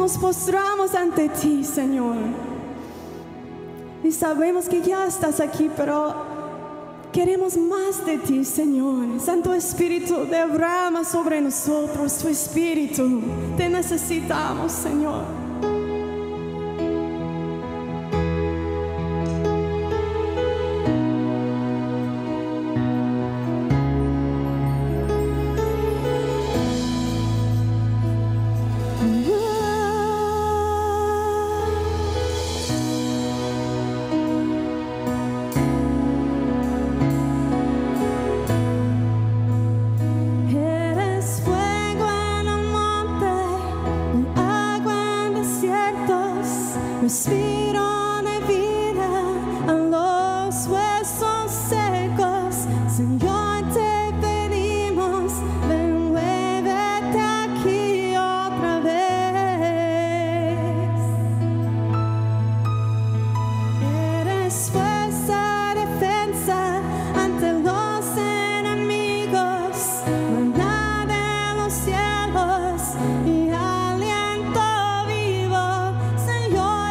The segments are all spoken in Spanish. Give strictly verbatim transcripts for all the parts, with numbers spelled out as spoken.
nos postramos ante ti, Señor. Y sabemos que ya estás aquí, pero queremos más de ti, Señor. Santo Espíritu, derrama sobre nosotros tu Espíritu. Te necesitamos, Señor. Respiro de vida a los huesos secos. Señor, te pedimos, ven, muévete aquí otra vez. Eres fuerza, defensa ante los enemigos, maná de los cielos y aliento vivo. Señor,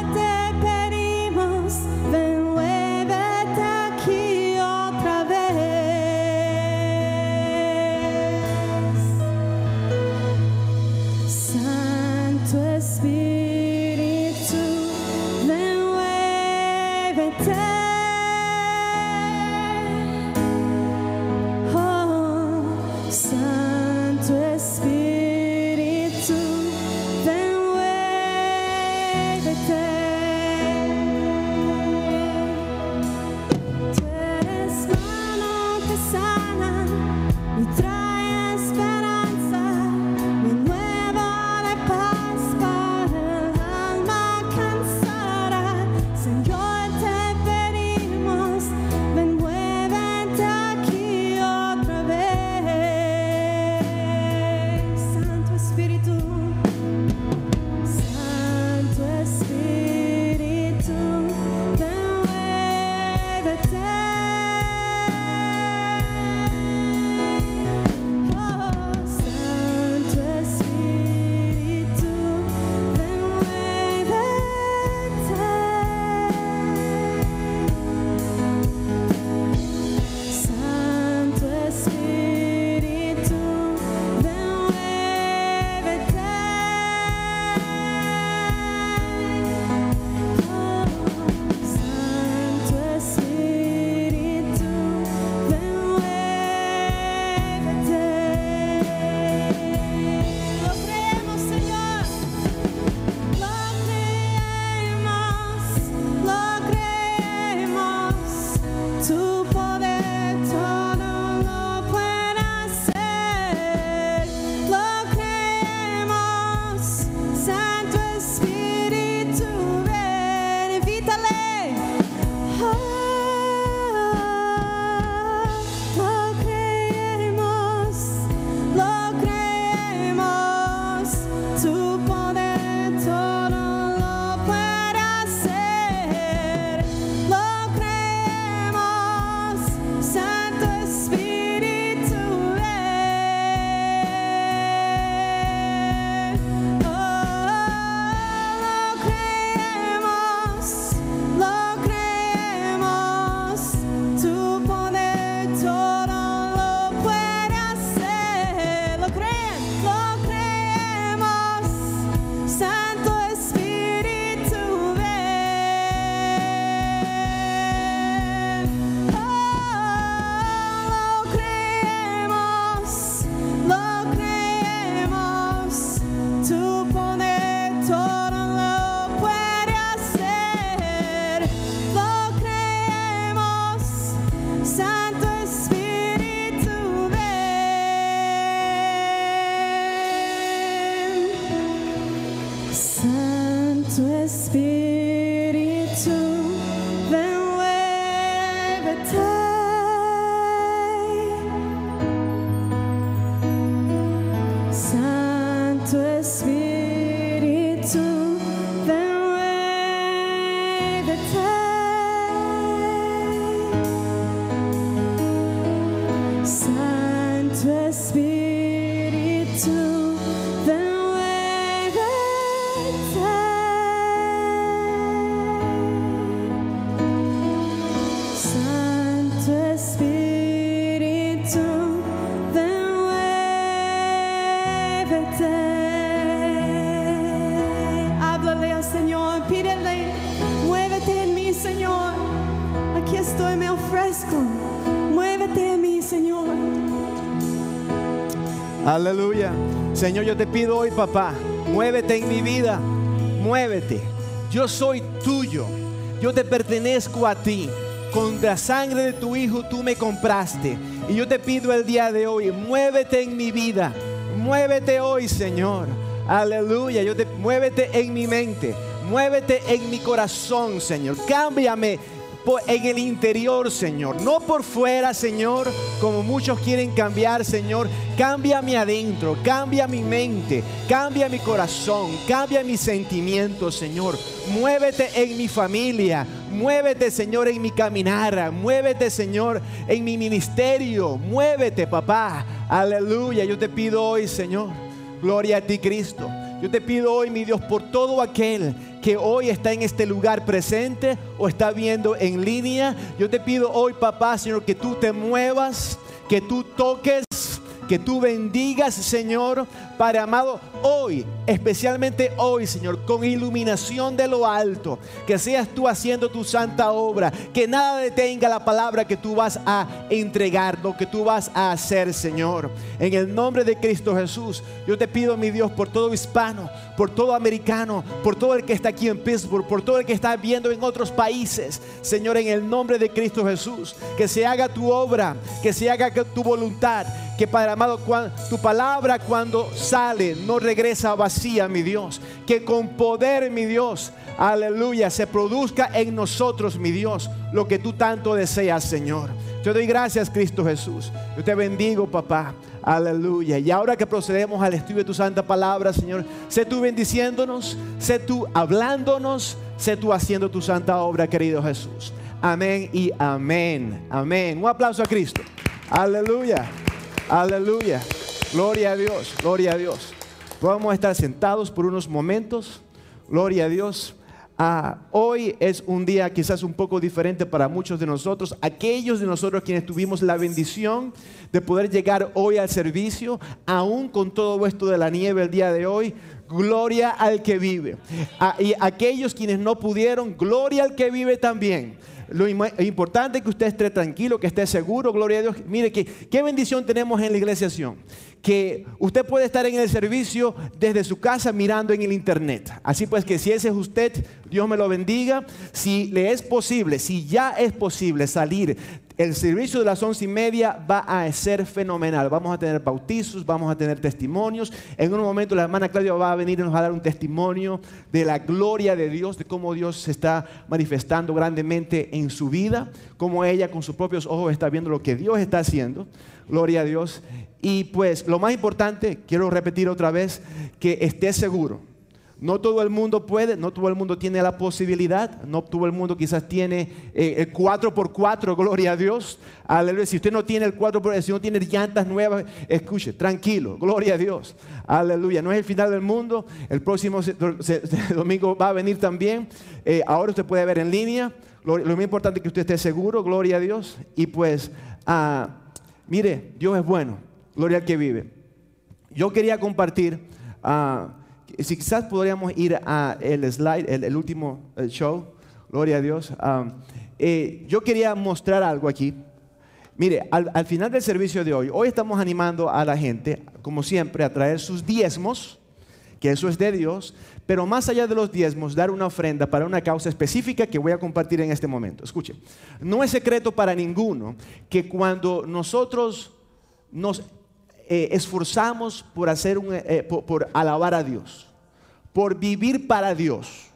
Espíritu, ven, muévete. Aleluya. Señor, yo te pido hoy, papá, muévete en mi vida, muévete. Yo soy tuyo, yo te pertenezco a ti. Con la sangre de tu Hijo tú me compraste. Y yo te pido el día de hoy, muévete en mi vida, muévete hoy, Señor. Aleluya. Yo te, muévete en mi mente, muévete en mi corazón, Señor. Cámbiame en el interior, Señor, no por fuera, Señor, como muchos quieren cambiar, Señor. Cámbiame adentro, cambia mi mente, cambia mi corazón, cambia mis sentimientos, Señor. Muévete en mi familia, muévete, Señor, en mi caminar, muévete, Señor, en mi ministerio, muévete, papá. Aleluya. Yo te pido hoy, Señor, gloria a ti, Cristo. Yo te pido hoy, mi Dios, por todo aquel que hoy está en este lugar presente o está viendo en línea. Yo te pido hoy, papá, Señor, que tú te muevas, que tú toques, que tú bendigas, Señor, Padre amado, hoy, especialmente hoy, Señor, con iluminación de lo alto, que seas tú haciendo tu santa obra, que nada detenga la palabra que tú vas a entregar, lo que tú vas a hacer, Señor. En el nombre de Cristo Jesús, yo te pido, mi Dios, por todo hispano, por todo americano, por todo el que está aquí en Pittsburgh, por todo el que está viendo en otros países, Señor, en el nombre de Cristo Jesús, que se haga tu obra, que se haga tu voluntad, que, Padre amado, tu palabra cuando sale no regresa vacía, mi Dios. Que con poder, mi Dios, aleluya, se produzca en nosotros, mi Dios, lo que tú tanto deseas, Señor. Te doy gracias, Cristo Jesús. Yo te bendigo, papá. Aleluya. Y ahora que procedemos al estudio de tu santa palabra, Señor, sé tú bendiciéndonos, sé tú hablándonos, sé tú haciendo tu santa obra, querido Jesús. Amén y amén. Amén. Un aplauso a Cristo. Aleluya. Aleluya. Gloria a Dios. Gloria a Dios. Vamos a estar sentados por unos momentos. Gloria a Dios. Ah, hoy es un día quizás un poco diferente para muchos de nosotros. Aquellos de nosotros quienes tuvimos la bendición de poder llegar hoy al servicio, aún con todo esto de la nieve el día de hoy, gloria al que vive. Ah, y aquellos quienes no pudieron, gloria al que vive también. Lo importante es que usted esté tranquilo, que esté seguro, gloria a Dios. Mire que qué bendición tenemos en la Iglesia Sion, que usted puede estar en el servicio desde su casa mirando en el internet. Así pues que si ese es usted, Dios me lo bendiga. Si le es posible, si ya es posible salir, el servicio de las once y media va a ser fenomenal. Vamos a tener bautizos, vamos a tener testimonios. En un momento la hermana Claudia va a venir y nos va a dar un testimonio de la gloria de Dios, de cómo Dios se está manifestando grandemente en su vida, cómo ella con sus propios ojos está viendo lo que Dios está haciendo. Gloria a Dios. Y pues lo más importante, quiero repetir otra vez, que esté seguro. No todo el mundo puede, no todo el mundo tiene la posibilidad, no todo el mundo quizás tiene eh, el cuatro por cuatro, gloria a Dios. Aleluya. Si usted no tiene el cuatro por cuatro, si no tiene llantas nuevas, escuche, tranquilo, gloria a Dios. Aleluya. No es el final del mundo. El próximo domingo va a venir también. Eh, ahora usted puede ver en línea. Lo, lo más importante es que usted esté seguro, gloria a Dios. Y pues, uh, mire, Dios es bueno, gloria al que vive. Yo quería compartir... Uh, Si quizás podríamos ir a el slide, el, el último el show, gloria a Dios. Um, eh, yo quería mostrar algo aquí. Mire, al, al final del servicio de hoy, hoy estamos animando a la gente, como siempre, a traer sus diezmos, que eso es de Dios, pero más allá de los diezmos, dar una ofrenda para una causa específica que voy a compartir en este momento. Escuche, no es secreto para ninguno que cuando nosotros nos Eh, esforzamos por hacer un, eh, por, por alabar a Dios, por vivir para Dios,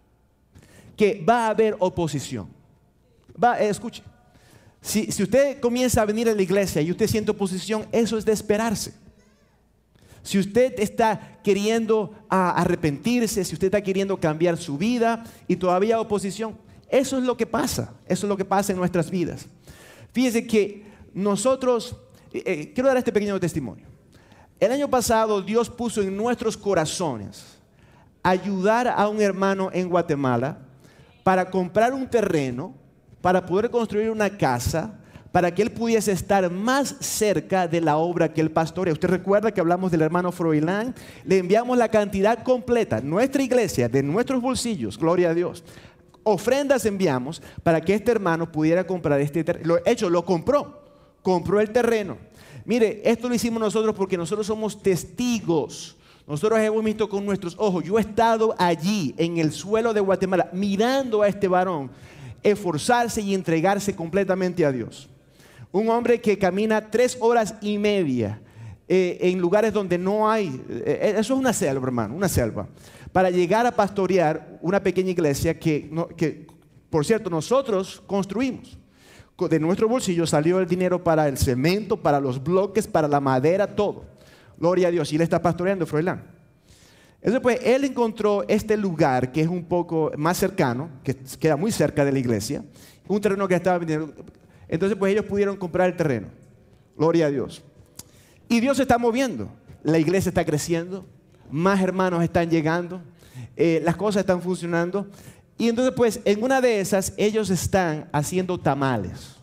que va a haber oposición. Va, eh, escuche, si, si usted comienza a venir a la iglesia y usted siente oposición, eso es de esperarse. Si usted está queriendo uh, arrepentirse, si usted está queriendo cambiar su vida y todavía hay oposición, eso es lo que pasa, eso es lo que pasa en nuestras vidas. Fíjese que nosotros Eh, quiero dar este pequeño testimonio. El año pasado Dios puso en nuestros corazones ayudar a un hermano en Guatemala para comprar un terreno, para poder construir una casa, para que él pudiese estar más cerca de la obra que él pastorea. Usted recuerda que hablamos del hermano Froilán. Le enviamos la cantidad completa, nuestra iglesia, de nuestros bolsillos, gloria a Dios. Ofrendas enviamos para que este hermano pudiera comprar este terreno. Lo hecho, lo compró. Compró el terreno. Mire, esto lo hicimos nosotros porque nosotros somos testigos. Nosotros hemos visto con nuestros ojos. Yo he estado allí en el suelo de Guatemala mirando a este varón esforzarse y entregarse completamente a Dios. Un hombre que camina tres horas y media eh, en lugares donde no hay, eh, eso es una selva, hermano, una selva, para llegar a pastorear una pequeña iglesia que, no, que por cierto, nosotros construimos. De nuestro bolsillo salió el dinero para el cemento, para los bloques, para la madera, todo. Gloria a Dios. Y él está pastoreando, Froilán. Entonces, pues, él encontró este lugar que es un poco más cercano, que queda muy cerca de la iglesia, un terreno que estaba vendiendo. Entonces, pues, ellos pudieron comprar el terreno. Gloria a Dios. Y Dios se está moviendo. La iglesia está creciendo, más hermanos están llegando, eh, las cosas están funcionando. Y entonces, pues, en una de esas, ellos están haciendo tamales.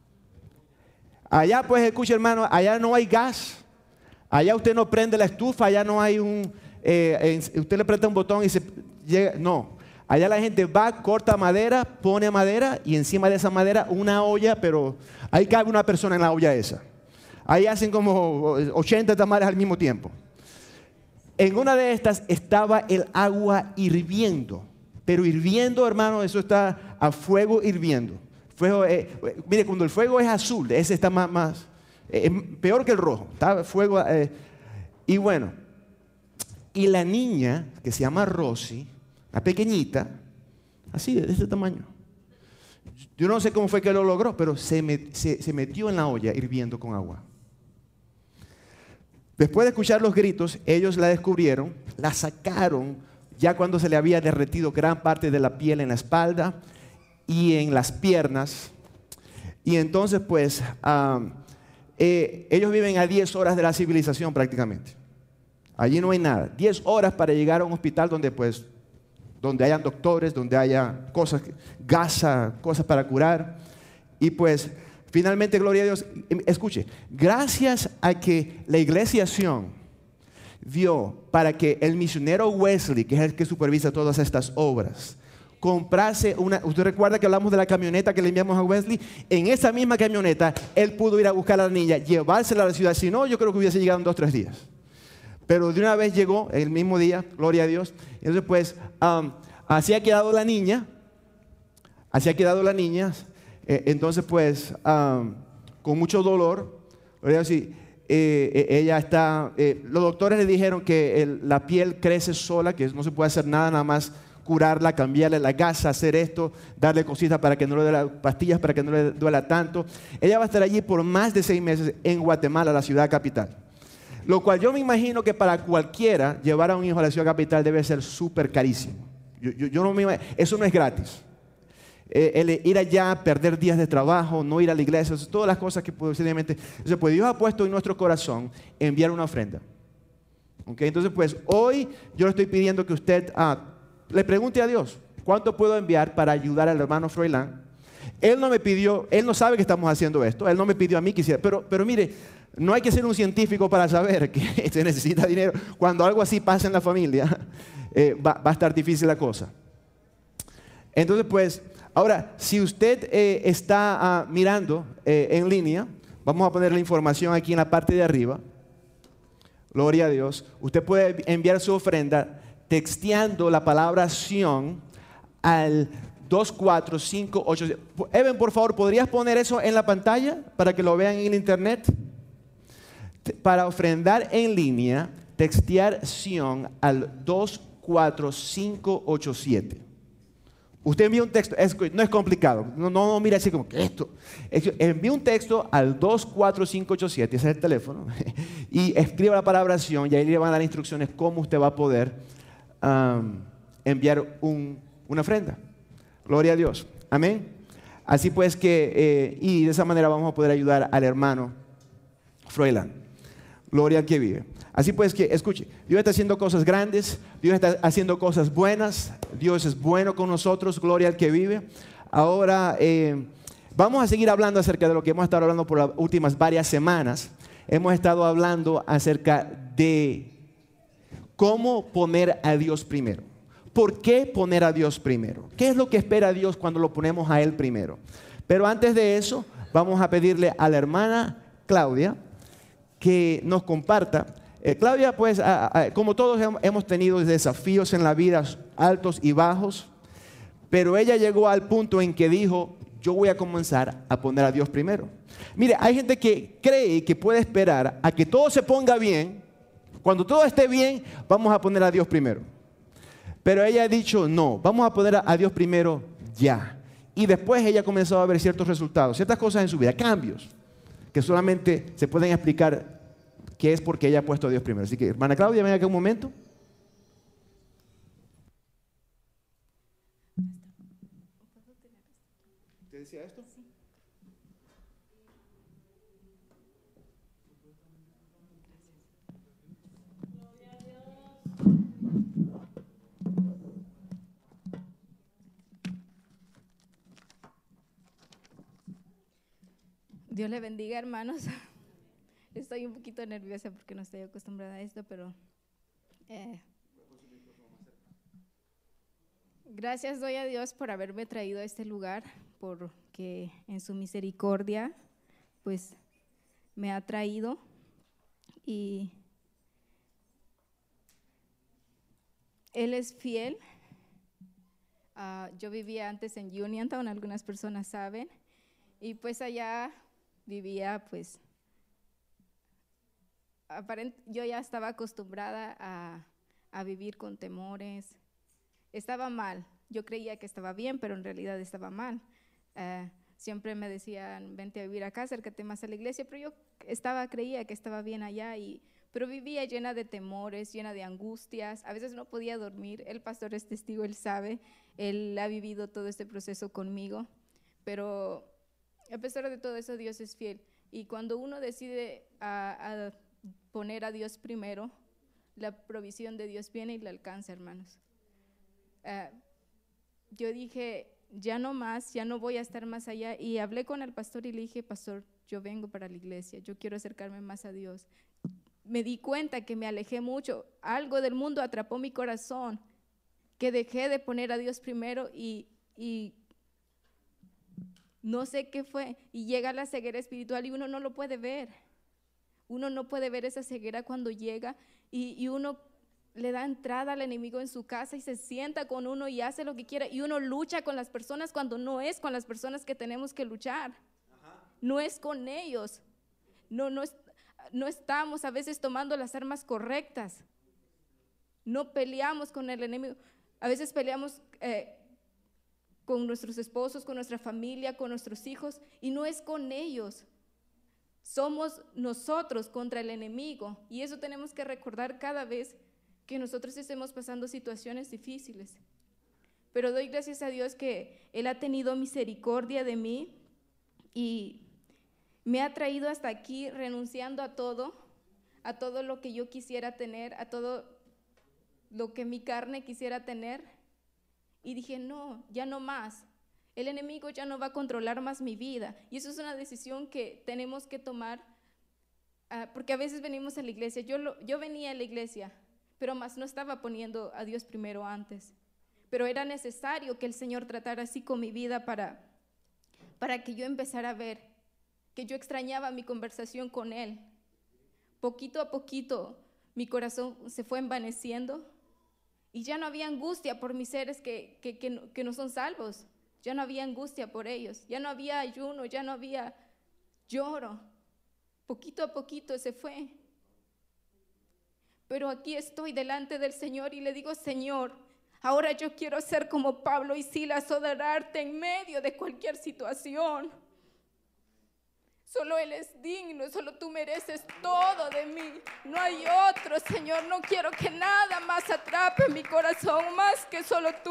Allá, pues, escucha, hermano, allá no hay gas. Allá usted no prende la estufa, allá no hay un... Eh, usted le aprieta un botón y se llega... No. Allá la gente va, corta madera, pone madera y encima de esa madera una olla, pero ahí cabe una persona en la olla esa. Ahí hacen como ochenta tamales al mismo tiempo. En una de estas estaba el agua hirviendo. Pero hirviendo, hermano, eso está a fuego hirviendo. Fuego, eh, mire, cuando el fuego es azul, ese está más, más eh, peor que el rojo. Está fuego. Eh, y bueno, y la niña, que se llama Rosy, la pequeñita, así, de ese tamaño. Yo no sé cómo fue que lo logró, pero se, met, se, se metió en la olla hirviendo con agua. Después de escuchar los gritos, ellos la descubrieron, la sacaron, ya cuando se le había derretido gran parte de la piel en la espalda y en las piernas. Y entonces, pues, um, eh, ellos viven a diez horas de la civilización prácticamente. Allí no hay nada. diez horas para llegar a un hospital donde, pues, donde hayan doctores, donde haya cosas, gasa, cosas para curar. Y pues, finalmente, gloria a Dios, escuche, gracias a que la iglesia Sion dio para que el misionero Wesley, que es el que supervisa todas estas obras, comprase una... Usted recuerda que hablamos de la camioneta que le enviamos a Wesley. En esa misma camioneta, él pudo ir a buscar a la niña, llevársela a la ciudad. Si no, yo creo que hubiese llegado en dos o tres días. Pero de una vez llegó, el mismo día, gloria a Dios. Entonces, pues, um, así ha quedado la niña. Así ha quedado la niña. Eh, entonces, pues, um, con mucho dolor, gloria a Dios, sí. Eh, eh, ella está, eh, los doctores le dijeron que el, la piel crece sola, que no se puede hacer nada, nada más curarla, cambiarle la gasa, hacer esto, darle cositas para que no le duela, pastillas para que no le duela tanto. Ella va a estar allí por más de seis meses en Guatemala, la ciudad capital. Lo cual yo me imagino que para cualquiera llevar a un hijo a la ciudad capital debe ser súper carísimo. Yo, yo, yo no me imagino, eso no es gratis. Eh, el ir allá, perder días de trabajo, no ir a la iglesia, todas las cosas que posiblemente... Entonces, pues Dios ha puesto en nuestro corazón enviar una ofrenda. ¿Okay? Entonces, pues hoy yo le estoy pidiendo que usted ah, le pregunte a Dios, ¿cuánto puedo enviar para ayudar al hermano Froilán? Él no me pidió, él no sabe que estamos haciendo esto, él no me pidió a mí que hiciera, pero, pero mire, no hay que ser un científico para saber que se necesita dinero. Cuando algo así pasa en la familia, eh, va, va a estar difícil la cosa. Entonces, pues... Ahora, si usted eh, está uh, mirando eh, en línea, vamos a poner la información aquí en la parte de arriba. Gloria a Dios. Usted puede enviar su ofrenda texteando la palabra Sion al dos cuatro cinco ocho. Evan, por favor, ¿podrías poner eso en la pantalla para que lo vean en el internet? Para ofrendar en línea, textear Sion al dos cuatro cinco ocho siete. Usted envía un texto, es, no es complicado, no, no, no mira así como que esto. Envía un texto al dos cuatro cinco ocho siete, ese es el teléfono, y escriba la palabra Sion y ahí le van a dar instrucciones cómo usted va a poder um, enviar un, una ofrenda. Gloria a Dios. Amén. Así pues que, eh, y de esa manera vamos a poder ayudar al hermano Froilán. Gloria al que vive. Así pues que, escuche, Dios está haciendo cosas grandes, Dios está haciendo cosas buenas, Dios es bueno con nosotros, gloria al que vive. Ahora eh, vamos a seguir hablando acerca de lo que hemos estado hablando por las últimas varias semanas. Hemos estado hablando acerca de cómo poner a Dios primero. ¿Por qué poner a Dios primero? ¿Qué es lo que espera Dios cuando lo ponemos a Él primero? Pero antes de eso, vamos a pedirle a la hermana Claudia que nos comparta. Eh, Claudia, pues, a, a, como todos hemos tenido desafíos en la vida, altos y bajos, pero ella llegó al punto en que dijo, yo voy a comenzar a poner a Dios primero. Mire, hay gente que cree que puede esperar a que todo se ponga bien. Cuando todo esté bien, vamos a poner a Dios primero. Pero ella ha dicho, no, vamos a poner a Dios primero ya. Y después ella comenzó a ver ciertos resultados, ciertas cosas en su vida, cambios, que solamente se pueden explicar que es porque ella ha puesto a Dios primero. Así que, hermana Claudia, ven acá un momento. ¿Te decía esto? Sí. Dios le bendiga, hermanos. Estoy un poquito nerviosa porque no estoy acostumbrada a esto, pero eh, gracias doy a Dios por haberme traído a este lugar, porque en su misericordia pues me ha traído. Y Él es fiel. Uh, yo vivía antes en Uniontown, algunas personas saben, y pues allá vivía pues aparent, yo ya estaba acostumbrada a, a vivir con temores. Estaba mal, yo creía que estaba bien, pero en realidad estaba mal. Uh, siempre me decían, vente a vivir acá, acércate más a la iglesia, pero yo estaba, creía que estaba bien allá, y, pero vivía llena de temores, llena de angustias. A veces no podía dormir. El pastor es testigo, él sabe, él ha vivido todo este proceso conmigo, pero a pesar de todo eso, Dios es fiel. Y cuando uno decide a, a poner a Dios primero, la provisión de Dios viene y le alcanza, hermanos. Uh, yo dije, ya no más, ya no voy a estar más allá. Y hablé con el pastor y le dije, pastor, yo vengo para la iglesia, yo quiero acercarme más a Dios. Me di cuenta que me alejé mucho, algo del mundo atrapó mi corazón, que dejé de poner a Dios primero y, y no sé qué fue, y llega la ceguera espiritual y uno no lo puede ver. Uno no puede ver esa ceguera cuando llega, y, y uno le da entrada al enemigo en su casa y se sienta con uno y hace lo que quiera, y uno lucha con las personas cuando no es con las personas que tenemos que luchar. Ajá. No es con ellos, no, no, es, no estamos a veces tomando las armas correctas, no peleamos con el enemigo, a veces peleamos eh, con nuestros esposos, con nuestra familia, con nuestros hijos, y no es con ellos. Somos nosotros contra el enemigo, y eso tenemos que recordar cada vez que nosotros estemos pasando situaciones difíciles. Pero doy gracias a Dios que Él ha tenido misericordia de mí y me ha traído hasta aquí renunciando a todo, a todo lo que yo quisiera tener, a todo lo que mi carne quisiera tener. Y dije, no, ya no más. El enemigo ya no va a controlar más mi vida. Y eso es una decisión que tenemos que tomar, uh, porque a veces venimos a la iglesia. Yo, lo, yo venía a la iglesia, pero más no estaba poniendo a Dios primero antes. Pero era necesario que el Señor tratara así con mi vida para, para que yo empezara a ver que yo extrañaba mi conversación con Él. Poquito a poquito mi corazón se fue envaneciendo. Y ya no había angustia por mis seres que, que, que, no, que no son salvos. Ya no había angustia por ellos. Ya no había ayuno, ya no había lloro. Poquito a poquito se fue. Pero aquí estoy delante del Señor y le digo, Señor, ahora yo quiero ser como Pablo y Silas, adorarte en medio de cualquier situación. Solo Él es digno, solo tú mereces todo de mí. No hay otro, Señor. No quiero que nada más atrape mi corazón, más que solo tú.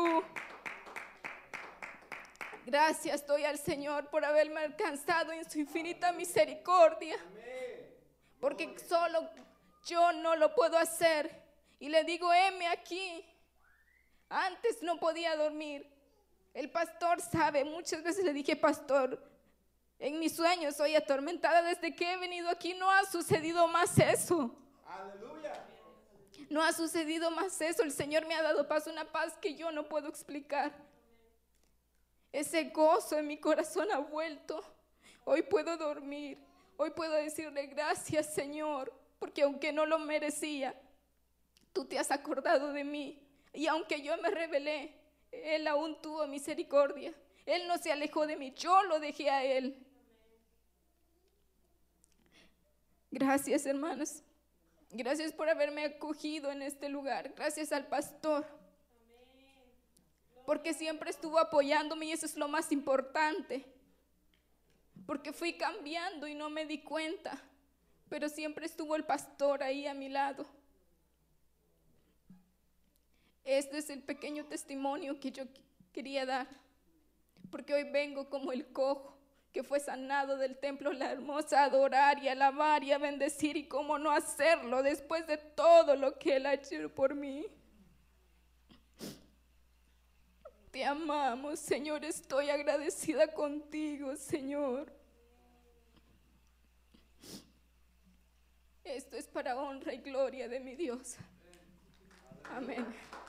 Gracias doy al Señor por haberme alcanzado en su infinita misericordia. Porque solo yo no lo puedo hacer. Y le digo, heme aquí. Antes no podía dormir. El pastor sabe, muchas veces le dije, pastor, en mis sueños soy atormentada. Desde que he venido aquí no ha sucedido más eso. Aleluya. No ha sucedido más eso. El Señor me ha dado paz, una paz que yo no puedo explicar. Ese gozo en mi corazón ha vuelto. Hoy puedo dormir. Hoy puedo decirle gracias, Señor, porque aunque no lo merecía, tú te has acordado de mí. Y aunque yo me rebelé, Él aún tuvo misericordia. Él no se alejó de mí, yo lo dejé a Él. Gracias, hermanos. Gracias por haberme acogido en este lugar. Gracias al pastor. Porque siempre estuvo apoyándome y eso es lo más importante. Porque fui cambiando y no me di cuenta. Pero siempre estuvo el pastor ahí a mi lado. Este es el pequeño testimonio que yo quería dar. Porque hoy vengo como el cojo que fue sanado del templo La Hermosa a adorar y alabar y a bendecir. Y cómo no hacerlo después de todo lo que Él ha hecho por mí. Te amamos, Señor, estoy agradecida contigo, Señor. Esto es para honra y gloria de mi Dios. Amén.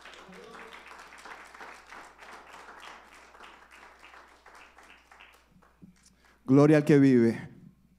Gloria al que vive.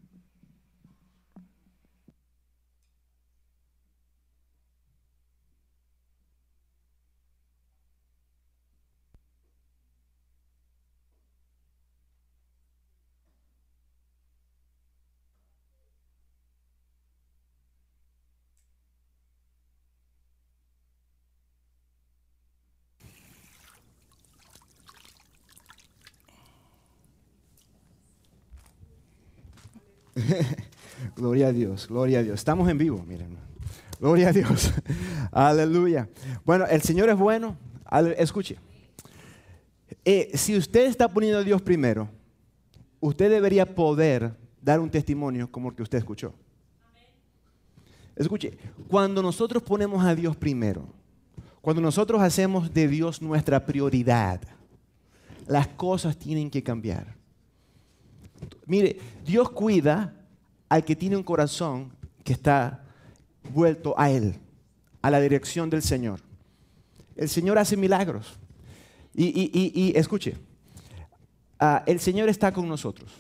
Gloria a Dios, gloria a Dios. Estamos en vivo, miren. Gloria a Dios. Aleluya. Bueno, el Señor es bueno. Escuche. Eh, si usted está poniendo a Dios primero, usted debería poder dar un testimonio como el que usted escuchó. Escuche, cuando nosotros ponemos a Dios primero, cuando nosotros hacemos de Dios nuestra prioridad, las cosas tienen que cambiar. Mire, Dios cuida al que tiene un corazón que está vuelto a Él, a la dirección del Señor. El Señor hace milagros. Y, y, y, y escuche, uh, el Señor está con nosotros.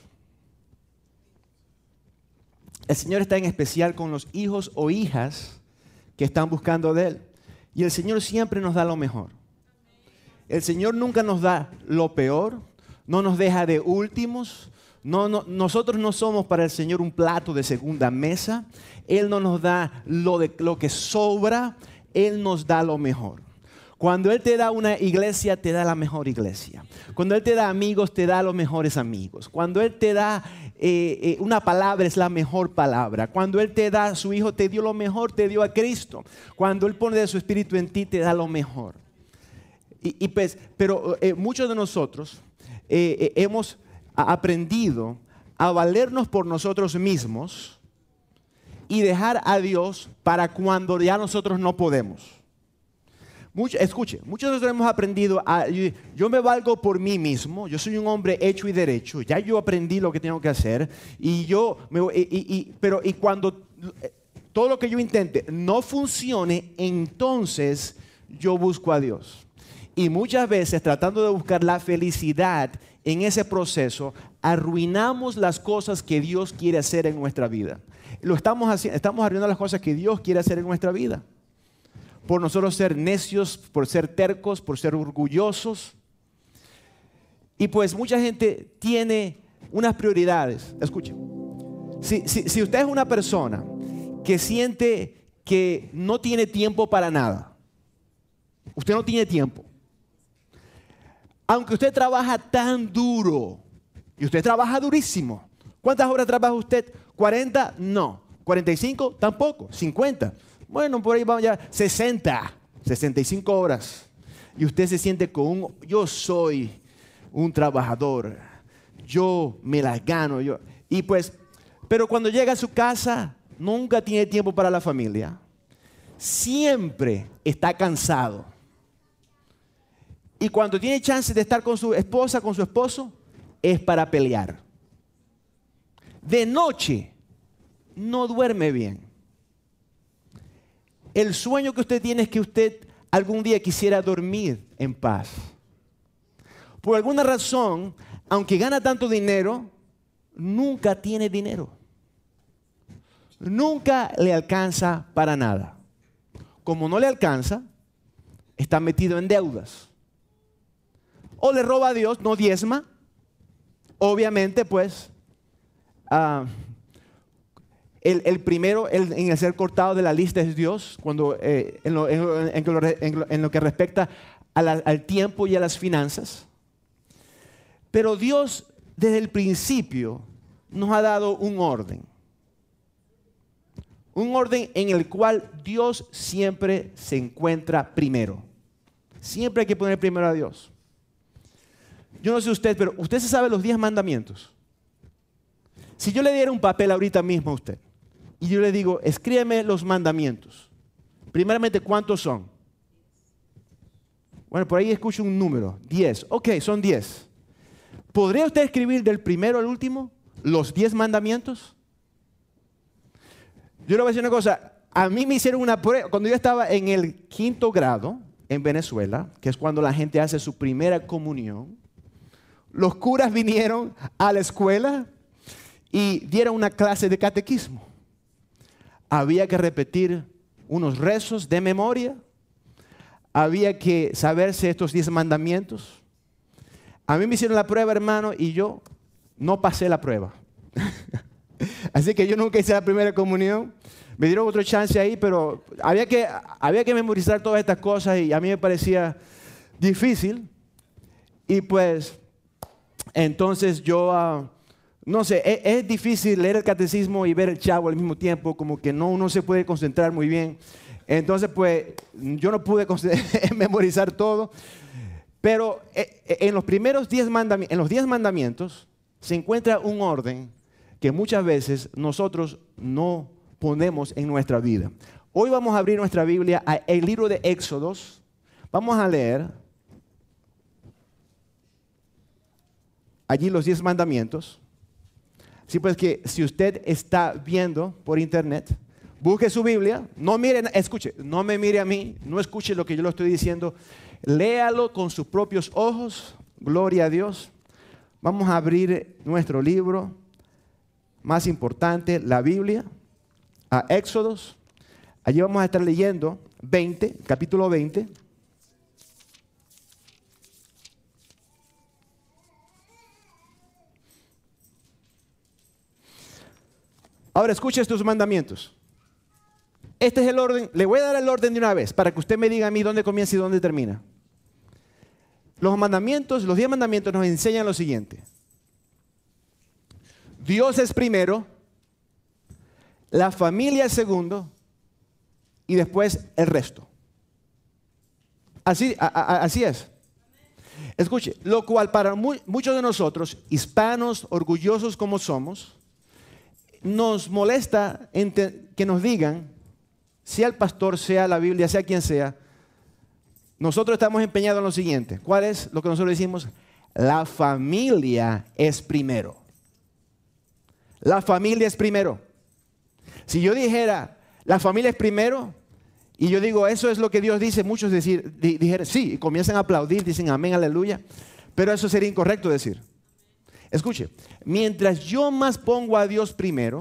El Señor está en especial con los hijos o hijas que están buscando de Él. Y el Señor siempre nos da lo mejor. El Señor nunca nos da lo peor, no nos deja de últimos. No, no, nosotros no somos para el Señor un plato de segunda mesa. Él no nos da lo, de, lo que sobra, Él nos da lo mejor. Cuando Él te da una iglesia, te da la mejor iglesia. Cuando Él te da amigos, te da los mejores amigos. Cuando Él te da eh, eh, una palabra, es la mejor palabra. Cuando Él te da a su Hijo, te dio lo mejor, te dio a Cristo. Cuando Él pone de su Espíritu en ti, te da lo mejor. Y, y pues, pero eh, muchos de nosotros eh, eh, hemos aprendido a valernos por nosotros mismos y dejar a Dios para cuando ya nosotros no podemos. Mucho, escuche, muchos de nosotros hemos aprendido a, yo, yo me valgo por mí mismo, yo soy un hombre hecho y derecho, ya yo aprendí lo que tengo que hacer y yo, me, y, y, y, pero y cuando todo lo que yo intente no funcione, entonces yo busco a Dios. Y muchas veces tratando de buscar la felicidad en ese proceso, arruinamos las cosas que Dios quiere hacer en nuestra vida. Lo estamos haciendo, estamos arruinando las cosas que Dios quiere hacer en nuestra vida. Por nosotros ser necios, por ser tercos, por ser orgullosos. Y pues mucha gente tiene unas prioridades. Escuchen. Si, si, si usted es una persona que siente que no tiene tiempo para nada, usted no tiene tiempo. Aunque usted trabaja tan duro, y usted trabaja durísimo. ¿Cuántas horas trabaja usted? ¿cuarenta? No. ¿cuarenta y cinco? Tampoco. ¿cincuenta? Bueno, por ahí vamos ya. sesenta. sesenta y cinco horas. Y usted se siente con un, yo soy un trabajador. Yo me las gano. Yo. Y pues, pero cuando llega a su casa, nunca tiene tiempo para la familia. Siempre está cansado. Y cuando tiene chance de estar con su esposa, con su esposo, es para pelear. De noche, no duerme bien. El sueño que usted tiene es que usted algún día quisiera dormir en paz. Por alguna razón, aunque gana tanto dinero, nunca tiene dinero. nunca le alcanza para nada. Como no le alcanza, está metido en deudas. O le roba a Dios, no diezma. Obviamente, pues, uh, el, el primero el, en el ser cortado de la lista es Dios, cuando, eh, en, lo, en, en, en, en lo que respecta a la, al tiempo y a las finanzas. Pero Dios, desde el principio, nos ha dado un orden. Un orden en el cual Dios siempre se encuentra primero. Siempre hay que poner primero a Dios. Yo no sé usted, pero usted se sabe los diez mandamientos. Si yo le diera un papel ahorita mismo a usted y yo le digo, escríbeme los mandamientos. Primeramente, ¿cuántos son? Bueno, por ahí escucho un número, diez. Ok, son diez. ¿Podría usted escribir del primero al último los diez mandamientos? Yo le voy a decir una cosa. A mí me hicieron una prueba. Cuando yo estaba en el quinto grado en Venezuela, que es cuando la gente hace su primera comunión, los curas vinieron a la escuela y dieron una clase de catequismo. Había que repetir unos rezos de memoria. Había que saberse estos diez mandamientos. A mí me hicieron la prueba, hermano, y yo no pasé la prueba. Así que yo nunca hice la primera comunión. Me dieron otro chance ahí, pero había que, había que memorizar todas estas cosas y a mí me parecía difícil. Y pues, entonces yo, uh, no sé, es, es difícil leer el catecismo y ver el Chavo al mismo tiempo, como que no, uno se puede concentrar muy bien. Entonces, pues, yo no pude memorizar todo. Pero en los primeros diez mandamientos, en los diez mandamientos se encuentra un orden que muchas veces nosotros no ponemos en nuestra vida. Hoy vamos a abrir nuestra Biblia al libro de Éxodos. Vamos a leer allí los diez mandamientos. Así pues que si usted está viendo por internet, busque su Biblia, no mire, escuche, no me mire a mí, no escuche lo que yo le estoy diciendo. Léalo con sus propios ojos, gloria a Dios. Vamos a abrir nuestro libro más importante, la Biblia, a Éxodos. Allí vamos a estar leyendo veinte, capítulo veinte. Ahora escuche estos mandamientos. Este es el orden, le voy a dar el orden de una vez para que usted me diga a mí dónde comienza y dónde termina. Los mandamientos, los diez mandamientos nos enseñan lo siguiente. Dios es primero, la familia es segundo y después el resto. Así, a, a, así es. Escuche, lo cual para muy, muchos de nosotros, hispanos, orgullosos como somos, nos molesta que nos digan, sea el pastor, sea la Biblia, sea quien sea, nosotros estamos empeñados en lo siguiente. ¿Cuál es lo que nosotros decimos? La familia es primero. La familia es primero. Si yo dijera, la familia es primero, y yo digo, eso es lo que Dios dice, muchos decir, di, dijeran, sí, y comienzan a aplaudir, dicen amén, aleluya, pero eso sería incorrecto decir. Escuche, mientras yo más pongo a Dios primero,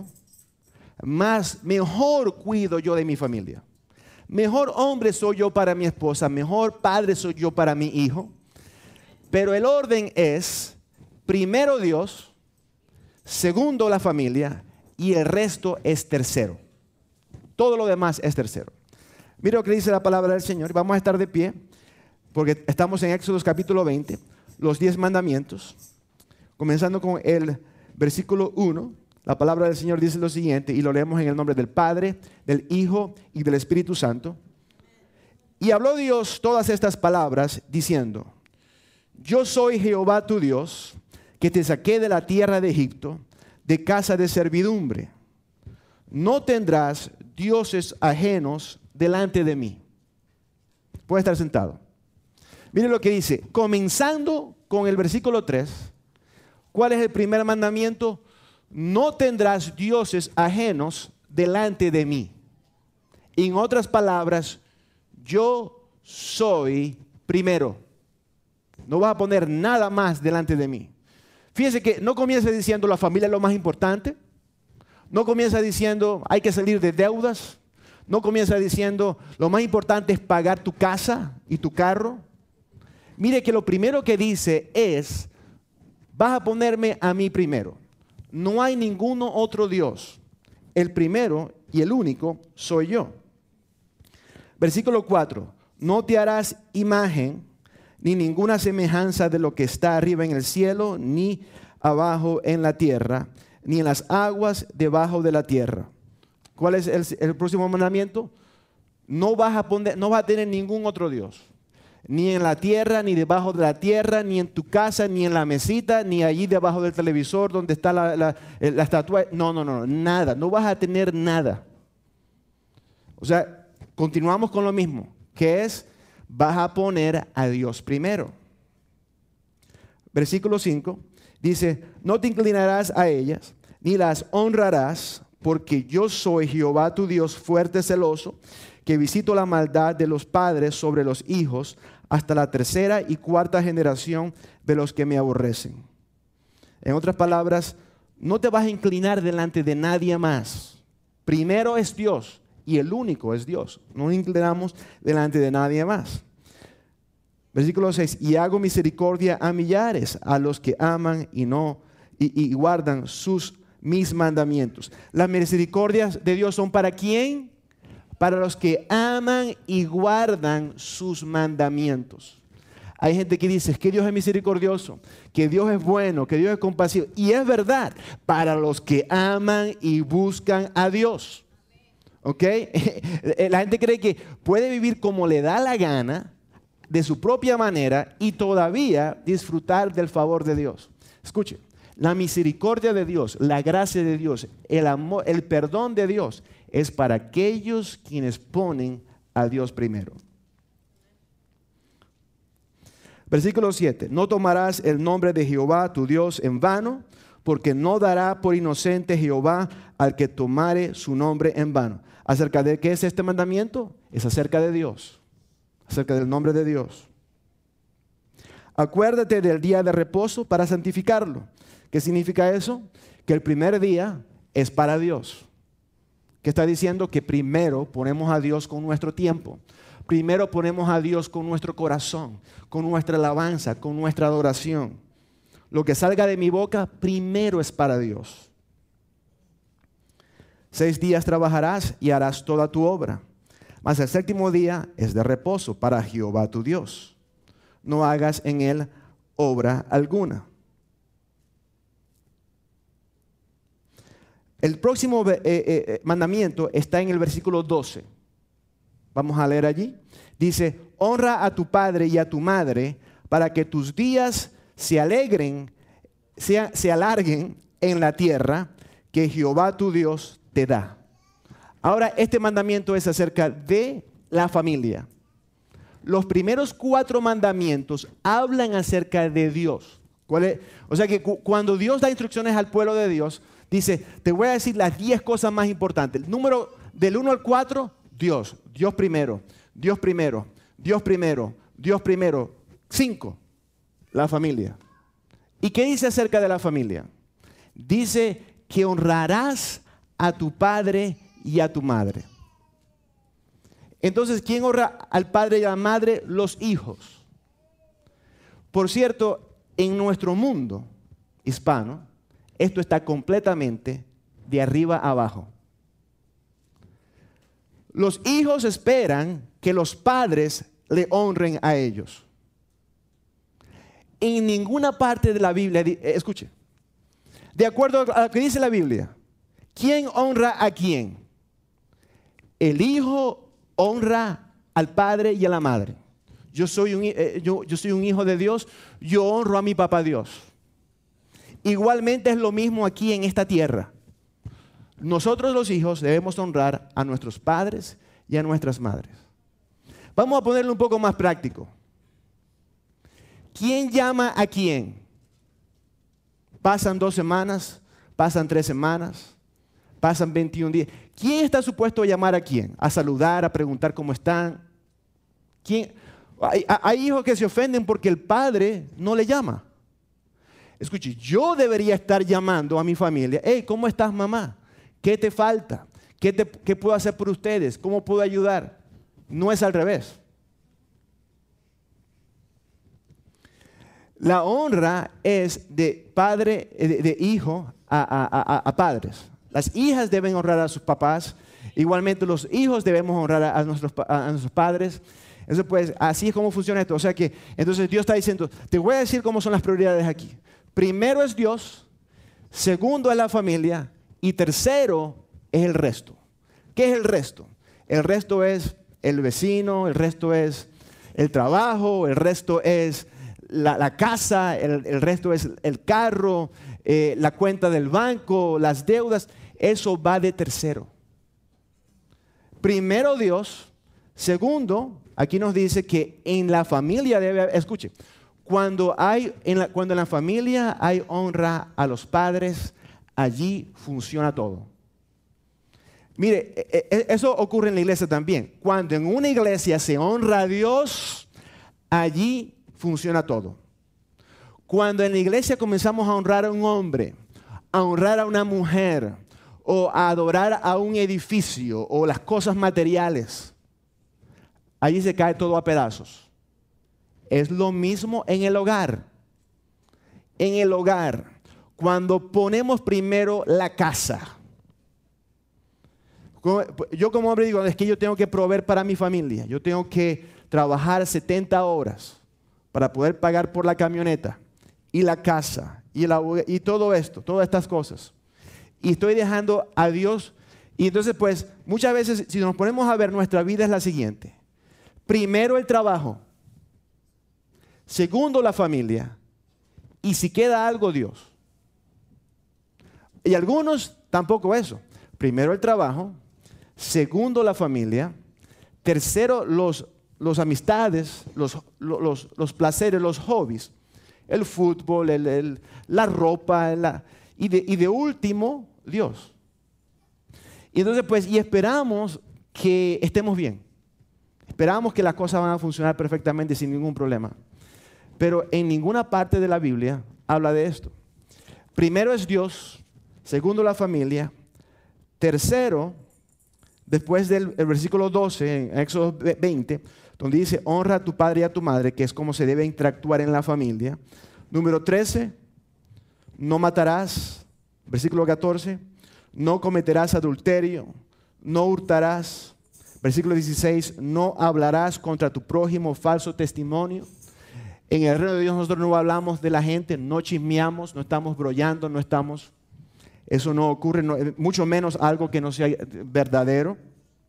más mejor cuido yo de mi familia. Mejor hombre soy yo para mi esposa, mejor padre soy yo para mi hijo. Pero el orden es, primero Dios, segundo la familia y el resto es tercero. Todo lo demás es tercero. Mira lo que dice la palabra del Señor. Vamos a estar de pie porque estamos en Éxodos capítulo veinte, los diez mandamientos, comenzando con el versículo uno. La palabra del Señor dice lo siguiente, y lo leemos en el nombre del Padre, del Hijo y del Espíritu Santo. Y habló Dios todas estas palabras, diciendo, yo soy Jehová tu Dios, que te saqué de la tierra de Egipto, de casa de servidumbre. No tendrás dioses ajenos delante de mí. Puede estar sentado. Mire lo que dice, comenzando con el versículo tres, ¿cuál es el primer mandamiento? No tendrás dioses ajenos delante de mí. En otras palabras, yo soy primero. No vas a poner nada más delante de mí. Fíjese que no comience diciendo la familia es lo más importante. No comienza diciendo, hay que salir de deudas. No comienza diciendo, lo más importante es pagar tu casa y tu carro. Mire que lo primero que dice es, vas a ponerme a mí primero. No hay ninguno otro Dios. El primero y el único soy yo. Versículo cuatro. No te harás imagen ni ninguna semejanza de lo que está arriba en el cielo, ni abajo en la tierra, ni en las aguas debajo de la tierra. ¿Cuál es el, el próximo mandamiento? No vas a poner, no vas a tener ningún otro Dios. Ni en la tierra, ni debajo de la tierra, ni en tu casa, ni en la mesita, ni allí debajo del televisor donde está la, la, la estatua. No, no, no, nada. No vas a tener nada. O sea, continuamos con lo mismo, que es, vas a poner a Dios primero. Versículo cinco dice, no te inclinarás a ellas, ni las honrarás, porque yo soy Jehová tu Dios fuerte, celoso, que visito la maldad de los padres sobre los hijos hasta la tercera y cuarta generación de los que me aborrecen. En otras palabras, no te vas a inclinar delante de nadie más. Primero es Dios y el único es Dios. No nos inclinamos delante de nadie más. Versículo seis, y hago misericordia a millares, a los que aman y no y, y guardan sus mis mandamientos. Las misericordias de Dios son ¿para quién? Para los que aman y guardan sus mandamientos. Hay gente que dice que Dios es misericordioso, que Dios es bueno, que Dios es compasivo. Y es verdad, para los que aman y buscan a Dios. ¿Ok? La gente cree que puede vivir como le da la gana, de su propia manera, y todavía disfrutar del favor de Dios. Escuche, la misericordia de Dios, la gracia de Dios, el amor, el perdón de Dios es para aquellos quienes ponen a Dios primero. Versículo siete. No tomarás el nombre de Jehová tu Dios en vano, porque no dará por inocente Jehová al que tomare su nombre en vano. ¿Acerca de qué es este mandamiento? Es acerca de Dios, acerca del nombre de Dios. Acuérdate del día de reposo para santificarlo. ¿Qué significa eso? Que el primer día es para Dios. ¿Qué está diciendo? Que primero ponemos a Dios con nuestro tiempo. Primero ponemos a Dios con nuestro corazón, con nuestra alabanza, con nuestra adoración. Lo que salga de mi boca primero es para Dios. Seis días trabajarás y harás toda tu obra, mas el séptimo día es de reposo para Jehová tu Dios. No hagas en él obra alguna. El próximo eh, eh, mandamiento está en el versículo doce. Vamos a leer allí. Dice, honra a tu padre y a tu madre para que tus días se alegren, se, se alarguen en la tierra que Jehová tu Dios te da. Ahora, este mandamiento es acerca de la familia. Los primeros cuatro mandamientos hablan acerca de Dios. ¿Cuál es? O sea que cu- cuando Dios da instrucciones al pueblo de Dios, dice, te voy a decir las diez cosas más importantes. El número del uno al cuatro, Dios. Dios primero, Dios primero, Dios primero, Dios primero. Cinco, la familia. ¿Y qué dice acerca de la familia? Dice que honrarás a tu padre y a tu madre. Entonces, ¿quién honra al padre y a la madre? Los hijos. Por cierto, en nuestro mundo hispano, esto está completamente de arriba a abajo. Los hijos esperan que los padres le honren a ellos. En ninguna parte de la Biblia, escuche, de acuerdo a lo que dice la Biblia, ¿quién honra a quién? El hijo honra al padre y a la madre. Yo soy un, eh, yo, yo soy un hijo de Dios, yo honro a mi papá Dios. Igualmente es lo mismo aquí en esta tierra. Nosotros los hijos debemos honrar a nuestros padres y a nuestras madres. Vamos a ponerlo un poco más práctico. ¿Quién llama a quién? Pasan dos semanas, pasan tres semanas, pasan veintiún días. ¿Quién está supuesto a llamar a quién? A saludar, a preguntar cómo están. ¿Quién? Hay, hay hijos que se ofenden porque el padre no le llama. Escuche, yo debería estar llamando a mi familia. Hey, ¿cómo estás, mamá? ¿Qué te falta? ¿Qué, te, ¿Qué puedo hacer por ustedes? ¿Cómo puedo ayudar? No es al revés. La honra es de padre, de, de hijo a, a, a, a padres. Las hijas deben honrar a sus papás. Igualmente los hijos debemos honrar a, a, nuestros, a, a nuestros padres. Eso pues, así es como funciona esto. O sea que, entonces Dios está diciendo, te voy a decir cómo son las prioridades aquí. Primero es Dios, segundo es la familia y tercero es el resto. ¿Qué es el resto? El resto es el vecino, el resto es el trabajo, el resto es la, la casa, el, el resto es el carro, eh, la cuenta del banco, las deudas. Eso va de tercero. Primero Dios, segundo, aquí nos dice que en la familia debe haber, escuche, cuando, hay, en la, cuando en la familia hay honra a los padres, allí funciona todo. Mire, eso ocurre en la iglesia también. Cuando en una iglesia se honra a Dios, allí funciona todo. Cuando en la iglesia comenzamos a honrar a un hombre, a honrar a una mujer, o a adorar a un edificio, o las cosas materiales, allí se cae todo a pedazos. Es lo mismo en el hogar. En el hogar, cuando ponemos primero la casa. Yo como hombre digo, es que yo tengo que proveer para mi familia. Yo tengo que trabajar setenta horas para poder pagar por la camioneta y la casa y, la, y todo esto, todas estas cosas. Y estoy dejando a Dios. Y entonces pues muchas veces si nos ponemos a ver, nuestra vida es la siguiente. Primero el trabajo. Segundo la familia. Y si queda algo, Dios. Y algunos tampoco eso. Primero el trabajo. Segundo la familia. Tercero los, los amistades, los, los, los placeres, los hobbies. El fútbol, el, el, la ropa. La, y, de, y de último, Dios. Y entonces pues, y esperamos que estemos bien. Esperamos que las cosas van a funcionar perfectamente sin ningún problema. Pero en ninguna parte de la Biblia habla de esto. Primero es Dios, segundo la familia, tercero, después del versículo doce, en Éxodo veinte, donde dice, honra a tu padre y a tu madre, que es como se debe interactuar en la familia. Número trece, no matarás. Versículo catorce, no cometerás adulterio, no hurtarás. Versículo dieciséis, no hablarás contra tu prójimo falso testimonio. En el reino de Dios nosotros no hablamos de la gente, no chismeamos, no estamos brollando, no estamos, eso no ocurre, no, mucho menos algo que no sea verdadero.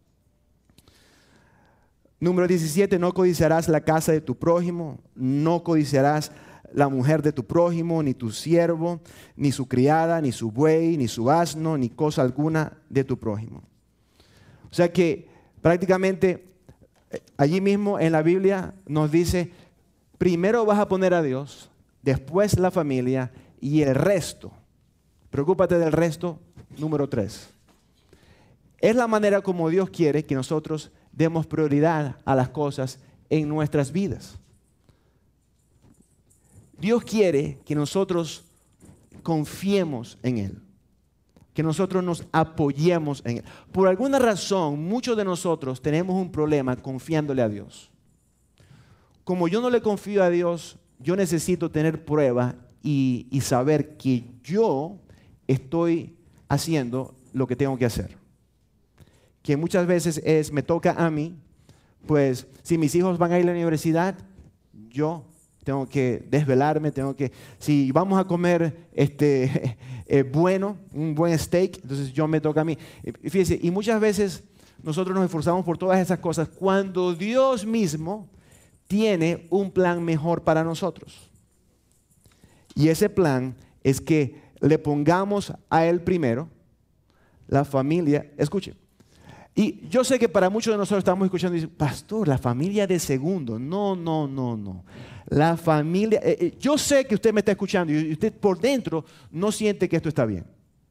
Número diecisiete, no codiciarás la casa de tu prójimo, no codiciarás la mujer de tu prójimo, ni tu siervo, ni su criada, ni su buey, ni su asno, ni cosa alguna de tu prójimo. O sea que prácticamente allí mismo en la Biblia nos dice, primero vas a poner a Dios, después la familia y el resto. Preocúpate del resto, número tres. Es la manera como Dios quiere que nosotros demos prioridad a las cosas en nuestras vidas. Dios quiere que nosotros confiemos en Él, que nosotros nos apoyemos en Él. Por alguna razón, muchos de nosotros tenemos un problema confiándole a Dios. Como yo no le confío a Dios, yo necesito tener prueba y, y saber que yo estoy haciendo lo que tengo que hacer. Que muchas veces es, me toca a mí, pues si mis hijos van a ir a la universidad, yo tengo que desvelarme, tengo que, si vamos a comer este, eh, bueno, un buen steak, entonces yo me toca a mí. Y fíjese, y muchas veces nosotros nos esforzamos por todas esas cosas cuando Dios mismo tiene un plan mejor para nosotros. Y ese plan es que le pongamos a Él primero, la familia, escuche. Y yo sé que para muchos de nosotros estamos escuchando y dicen, pastor, la familia de segundo. No, no, no, no. La familia, eh, eh, yo sé que usted me está escuchando y usted por dentro no siente que esto está bien.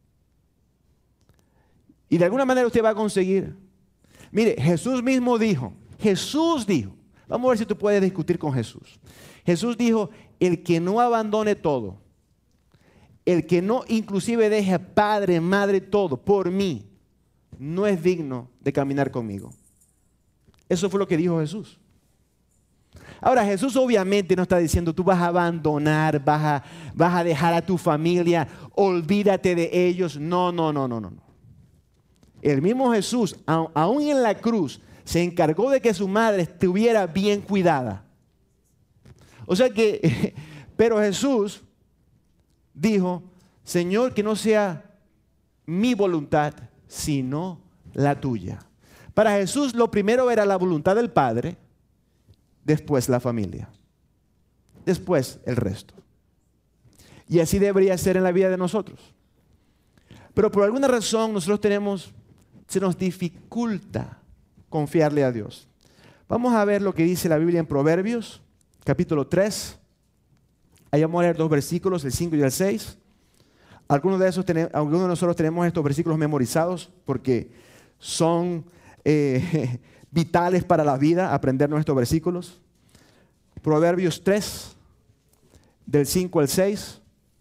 Y de alguna manera usted va a conseguir. Mire, Jesús mismo dijo, Jesús dijo, vamos a ver si tú puedes discutir con Jesús. Jesús dijo, el que no abandone todo, el que no inclusive deje padre, madre, todo por mí, no es digno de caminar conmigo. Eso fue lo que dijo Jesús. Ahora, Jesús obviamente no está diciendo tú vas a abandonar, vas a, vas a dejar a tu familia, olvídate de ellos. No, no, no, no, no. El mismo Jesús, aún en la cruz, se encargó de que su madre estuviera bien cuidada. O sea que, pero Jesús dijo, Señor, que no sea mi voluntad, sino la tuya. Para Jesús lo primero era la voluntad del Padre, después la familia, después el resto. Y así debería ser en la vida de nosotros. Pero por alguna razón nosotros tenemos, se nos dificulta confiarle a Dios. Vamos a ver lo que dice la Biblia en Proverbios, capítulo tres. Ahí vamos a leer dos versículos, el cinco y el seis. Algunos de, esos tenemos, algunos de nosotros tenemos estos versículos memorizados porque son eh, vitales para la vida, aprender nuestros versículos. Proverbios tres, del cinco al seis.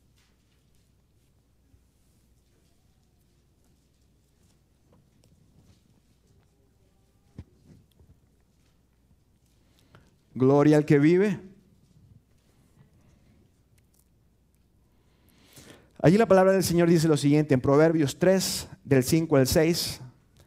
Gloria al que vive. Allí la palabra del Señor dice lo siguiente en Proverbios tres, del cinco al seis.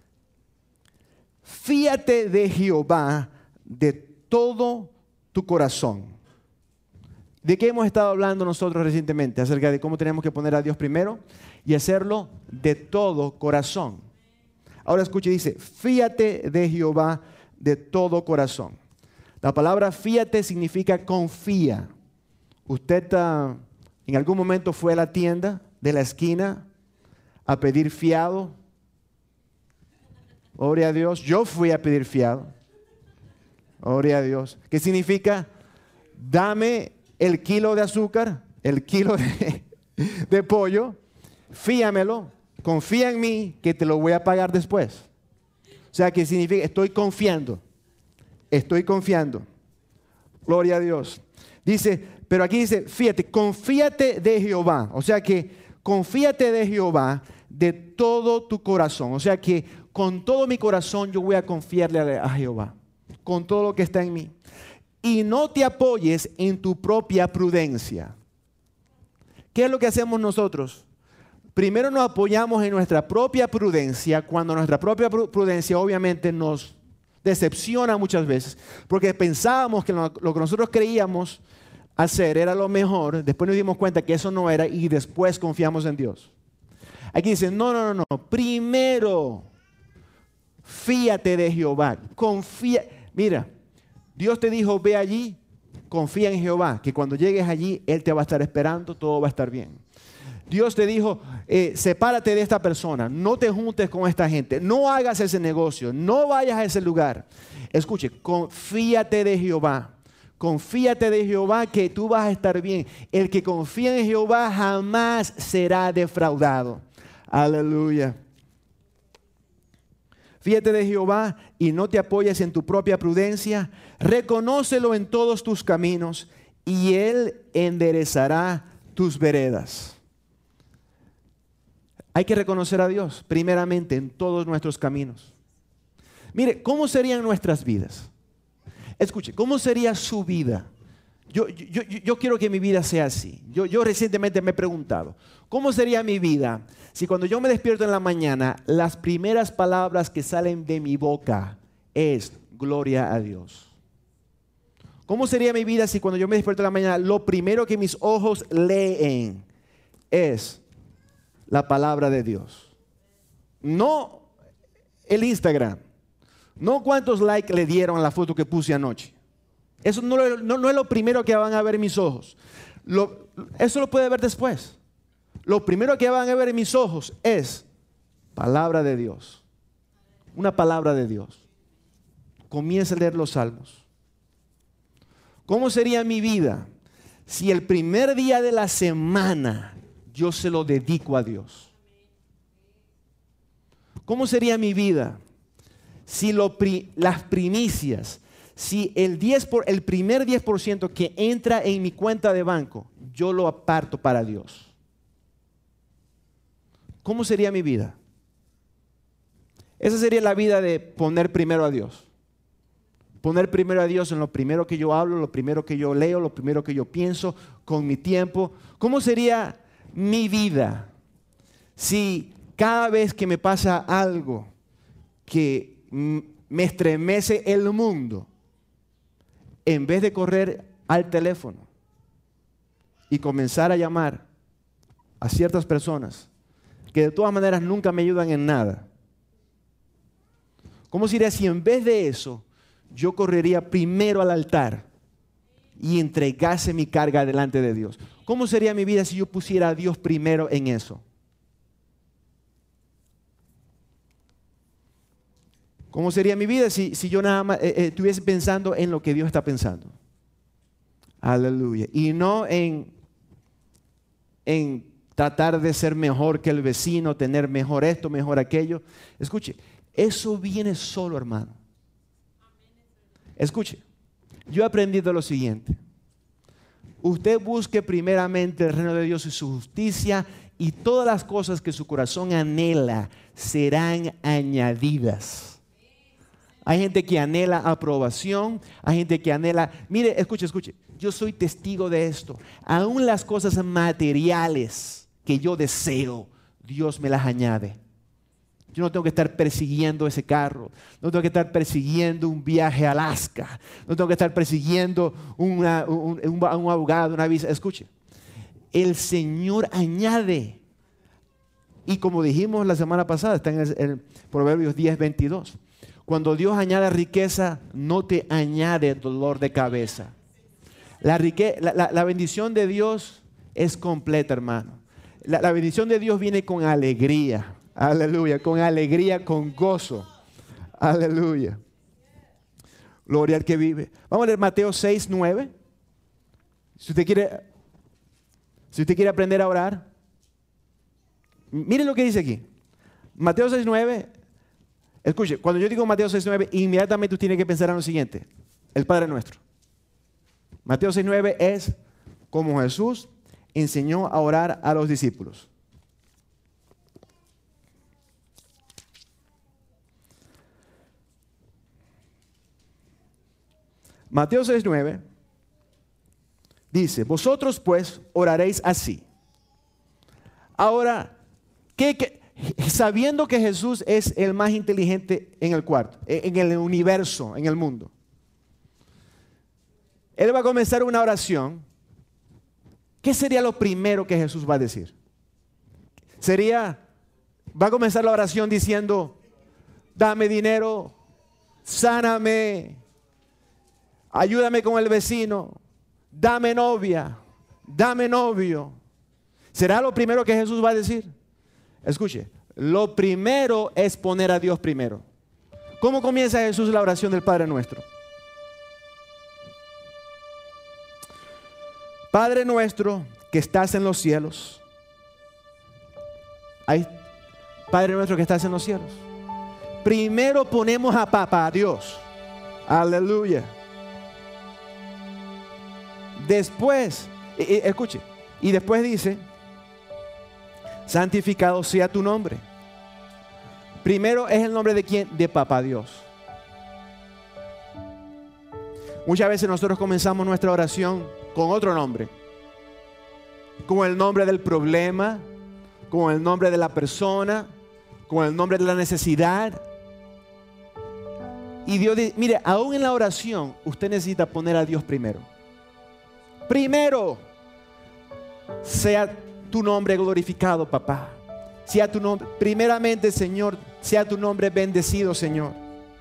Fíate de Jehová de todo tu corazón. ¿De qué hemos estado hablando nosotros recientemente? Acerca de cómo tenemos que poner a Dios primero y hacerlo de todo corazón. Ahora escuche, dice, fíate de Jehová de todo corazón. La palabra fíate significa confía. Usted uh, en algún momento fue a la tienda de la esquina a pedir fiado. Gloria a Dios. Yo fui a pedir fiado. Gloria a Dios. ¿Qué significa? Dame el kilo de azúcar, el kilo de, de pollo, fíamelo, confía en mí que te lo voy a pagar después. O sea, ¿qué significa? Estoy confiando. Estoy confiando. Gloria a Dios. Dice, pero aquí dice, fíjate, confíate de Jehová. O sea que confíate de Jehová de todo tu corazón. O sea que con todo mi corazón yo voy a confiarle a, a Jehová. Con todo lo que está en mí. Y no te apoyes en tu propia prudencia. ¿Qué es lo que hacemos nosotros? Primero nos apoyamos en nuestra propia prudencia, cuando nuestra propia prudencia obviamente nos decepciona muchas veces, porque pensábamos que lo, lo que nosotros creíamos hacer era lo mejor, después nos dimos cuenta que eso no era y después confiamos en Dios. Aquí dice, no, no, no, no, primero fíate de Jehová, confía, mira, Dios te dijo, ve allí, confía en Jehová, que cuando llegues allí, Él te va a estar esperando, todo va a estar bien. Dios te dijo, eh, sepárate de esta persona, no te juntes con esta gente, no hagas ese negocio, no vayas a ese lugar. Escuche, confíate de Jehová, confíate de Jehová que tú vas a estar bien. El que confía en Jehová jamás será defraudado. Aleluya. Fíate de Jehová y no te apoyes en tu propia prudencia. Reconócelo en todos tus caminos y Él enderezará tus veredas. Hay que reconocer a Dios primeramente en todos nuestros caminos. Mire, ¿cómo serían nuestras vidas? Escuche, ¿cómo sería su vida? Yo, yo, yo, yo quiero que mi vida sea así. Yo, yo recientemente me he preguntado, ¿cómo sería mi vida si cuando yo me despierto en la mañana, las primeras palabras que salen de mi boca es gloria a Dios? ¿Cómo sería mi vida si cuando yo me despierto en la mañana, lo primero que mis ojos leen es la palabra de Dios? No el Instagram, no cuántos likes le dieron a la foto que puse anoche. Eso no, no, no es lo primero que van a ver mis ojos. Lo, eso lo puede ver después. Lo primero que van a ver en mis ojos es palabra de Dios. Una palabra de Dios. Comienza a leer los salmos. ¿Cómo sería mi vida si el primer día de la semana yo se lo dedico a Dios? ¿Cómo sería mi vida si lo pri, las primicias, si el, diez por, el primer diez por ciento que entra en mi cuenta de banco, yo lo aparto para Dios? ¿cómo sería mi vida? Esa sería la vida de poner primero a Dios. Poner primero a Dios en lo primero que yo hablo, lo primero que yo leo, lo primero que yo pienso, con mi tiempo. ¿Cómo sería mi vida si cada vez que me pasa algo que me estremece el mundo, en vez de correr al teléfono y comenzar a llamar a ciertas personas que de todas maneras nunca me ayudan en nada? ¿Cómo sería si en vez de eso yo correría primero al altar y entregase mi carga delante de Dios? ¿Cómo sería mi vida si yo pusiera a Dios primero en eso? ¿Cómo sería mi vida si, si yo nada más eh, eh, estuviese pensando en lo que Dios está pensando? Aleluya. Y no en, en tratar de ser mejor que el vecino, tener mejor esto, mejor aquello. Escuche, eso viene solo, hermano. Escuche, yo he aprendido lo siguiente. Usted busque primeramente el reino de Dios y su justicia, y todas las cosas que su corazón anhela serán añadidas. Hay gente que anhela aprobación, hay gente que anhela... Mire, escuche, escuche, yo soy testigo de esto. Aún las cosas materiales que yo deseo, Dios me las añade. Yo no tengo que estar persiguiendo ese carro, no tengo que estar persiguiendo un viaje a Alaska, no tengo que estar persiguiendo una, un, un, un abogado, una visa. Escuche, el Señor añade. Y como dijimos la semana pasada, está en el, el Proverbios diez, veintidós. Cuando Dios añade riqueza, no te añade dolor de cabeza. La, rique, la, la, la bendición de Dios es completa, hermano. La, la bendición de Dios viene con alegría. Aleluya, con alegría, con gozo. Aleluya. Gloria al que vive. Vamos a leer Mateo seis, nueve. Si usted quiere, si usted quiere aprender a orar, mire lo que dice aquí. Mateo seis, nueve. Escuche, cuando yo digo Mateo seis, nueve, inmediatamente usted tiene que pensar en lo siguiente. El Padre Nuestro. Mateo seis, nueve es como Jesús enseñó a orar a los discípulos. Mateo seis, nueve dice, vosotros pues oraréis así. Ahora, ¿qué, qué, sabiendo que Jesús es el más inteligente en el cuarto, en el universo, en el mundo, Él va a comenzar una oración. ¿Qué sería lo primero que Jesús va a decir? Sería, va a comenzar la oración diciendo, dame dinero, sáname, ayúdame con el vecino, dame novia, dame novio. ¿Será lo primero que Jesús va a decir? Escuche, lo primero es poner a Dios primero. ¿Cómo comienza Jesús la oración del Padre Nuestro? Padre nuestro que estás en los cielos. Ahí, Padre nuestro que estás en los cielos. Primero ponemos a papá, a Dios. Aleluya. Después, eh, eh, escuche, y después dice, santificado sea tu nombre. Primero es el nombre de quién? De papá Dios. Muchas veces nosotros comenzamos nuestra oración con otro nombre, con el nombre del problema, con el nombre de la persona, con el nombre de la necesidad. Y Dios dice, mire, aún en la oración usted necesita poner a Dios primero. Primero, sea tu nombre glorificado, papá. Sea tu nombre, primeramente, Señor, sea tu nombre bendecido, Señor.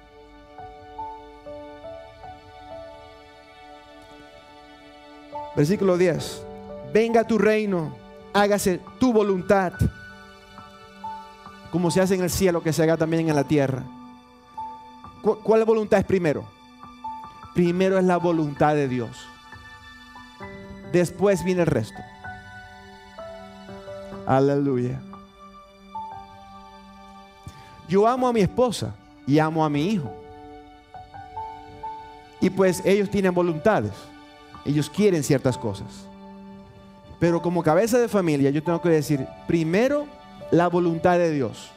Versículo diez. Venga tu reino, hágase tu voluntad, como se hace en el cielo, que se haga también en la tierra. ¿Cu- ¿Cuál voluntad es primero? Primero es la voluntad de Dios. Después viene el resto. Aleluya. Yo amo a mi esposa y amo a mi hijo. Y pues ellos tienen voluntades. Ellos quieren ciertas cosas. Pero como cabeza de familia yo tengo que decir, primero la voluntad de Dios?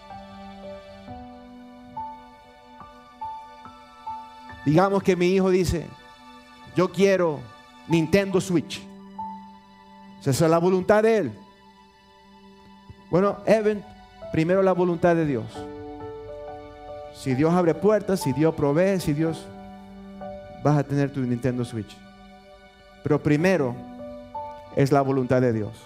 Digamos que mi hijo dice, yo quiero Nintendo Switch. Esa es la voluntad de él. Bueno, Evan, primero la voluntad de Dios. Si Dios abre puertas, si Dios provee, si Dios, vas a tener tu Nintendo Switch. Pero primero es la voluntad de Dios.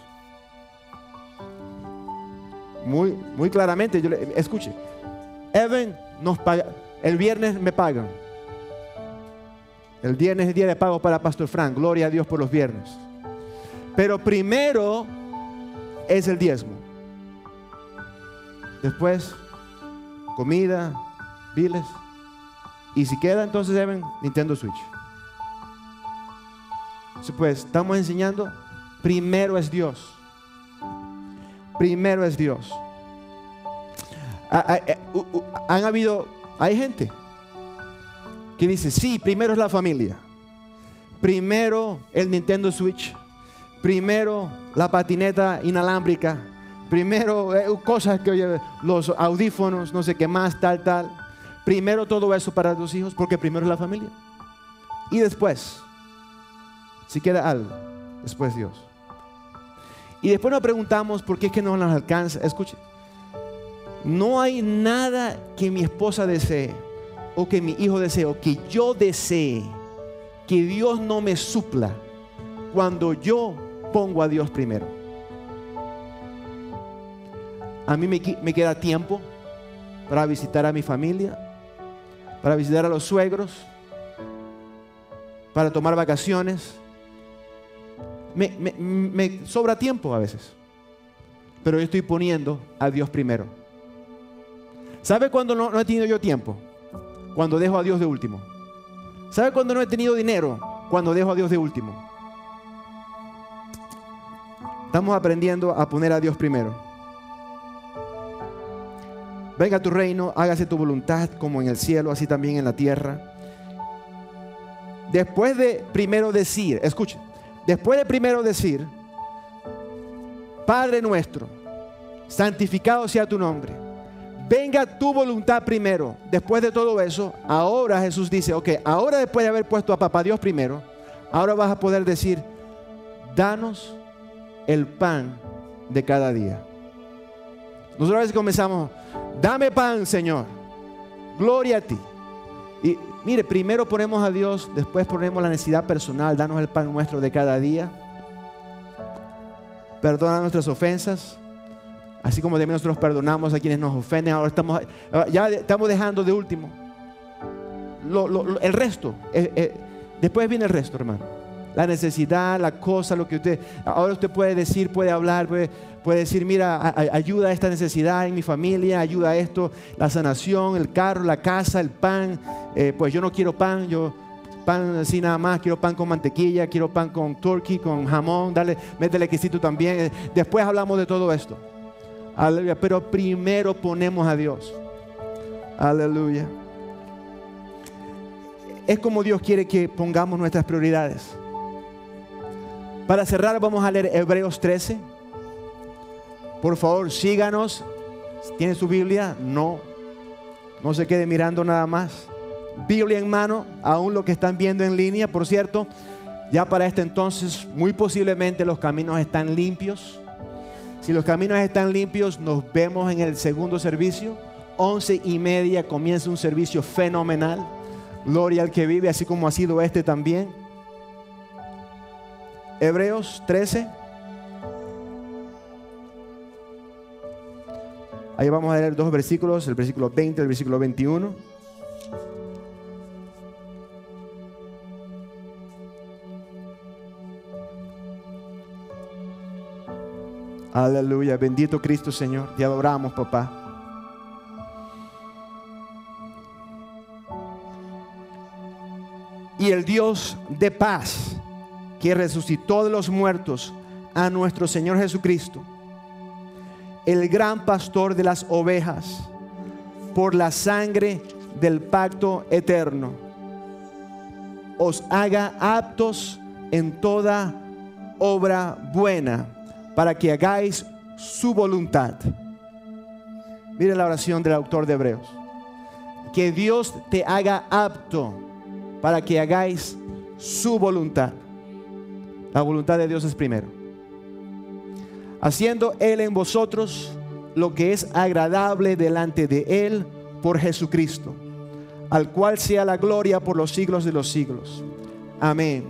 Muy, muy claramente, yo le, escuche, Evan nos paga, el viernes me pagan. El viernes es día de pago para Pastor Frank. Gloria a Dios por los viernes. Pero primero es el diezmo. Después, comida, biles. Y si queda, entonces deben Nintendo Switch. Pues estamos enseñando, primero es Dios. Primero es Dios. Han habido, hay gente que dice, sí, primero es la familia. Primero el Nintendo Switch. Primero la patineta inalámbrica. Primero eh, cosas que oye, los audífonos, no sé qué más, tal, tal. Primero todo eso para tus hijos, porque primero es la familia. Y después, si queda algo, después Dios. Y después nos preguntamos por qué es que no nos alcanza. Escuche, no hay nada que mi esposa desee, o que mi hijo desee, o que yo desee, que Dios no me supla cuando yo pongo a Dios primero. A mí me, me queda tiempo para visitar a mi familia, para visitar a los suegros, para tomar vacaciones. Me, me, me sobra tiempo a veces, pero yo estoy poniendo a Dios primero. ¿Sabe cuándo no, no he tenido yo tiempo? Cuando dejo a Dios de último. ¿Sabe cuándo no he tenido dinero? Cuando dejo a Dios de último. Estamos aprendiendo a poner a Dios primero. Venga a tu reino, hágase tu voluntad como en el cielo, así también en la tierra. Después de primero decir, escuche, después de primero decir, Padre nuestro, santificado sea tu nombre, venga tu voluntad primero. Después de todo eso, ahora Jesús dice, ok, ahora después de haber puesto a papá Dios primero, ahora vas a poder decir, danos el pan de cada día. Nosotros a veces comenzamos, dame pan, Señor, gloria a ti. Y mire, primero ponemos a Dios, después ponemos la necesidad personal, danos el pan nuestro de cada día. Perdona nuestras ofensas, así como también nosotros perdonamos a quienes nos ofenden. Ahora estamos, ya estamos dejando de último lo, lo, lo, el resto. Eh, eh, después viene el resto, hermano. La necesidad, la cosa, lo que usted, ahora usted puede decir, puede hablar, puede, puede decir, mira, a, a, ayuda a esta necesidad en mi familia, ayuda a esto, la sanación, el carro, la casa, el pan. Eh, pues yo no quiero pan, yo pan así nada más, quiero pan con mantequilla, quiero pan con turkey, con jamón, dale, métele quesito también. Después hablamos de todo esto. Aleluya, pero primero ponemos a Dios. Aleluya. Es como Dios quiere que pongamos nuestras prioridades. Para cerrar vamos a leer Hebreos trece. Por favor, síganos. ¿Tiene su Biblia? No. No se quede mirando nada más. Biblia en mano, aún lo que están viendo en línea. Por cierto, ya para este entonces, muy posiblemente los caminos están limpios. Si los caminos están limpios, nos vemos en el segundo servicio. Once y media comienza un servicio fenomenal. Gloria al que vive, así como ha sido este también. Hebreos trece. Ahí vamos a leer dos versículos, el versículo veinte y el versículo veintiuno. Aleluya, bendito Cristo, Señor, te adoramos, papá. Y el Dios de paz, que resucitó de los muertos a nuestro Señor Jesucristo, el gran pastor de las ovejas, por la sangre del pacto eterno, os haga aptos en toda obra buena, para que hagáis su voluntad, Miren la oración del autor de Hebreos. Que Dios te haga apto para que hagáis su voluntad. La voluntad de Dios es primero. Haciendo Él en vosotros lo que es agradable delante de Él por Jesucristo, al cual sea la gloria por los siglos de los siglos. Amén.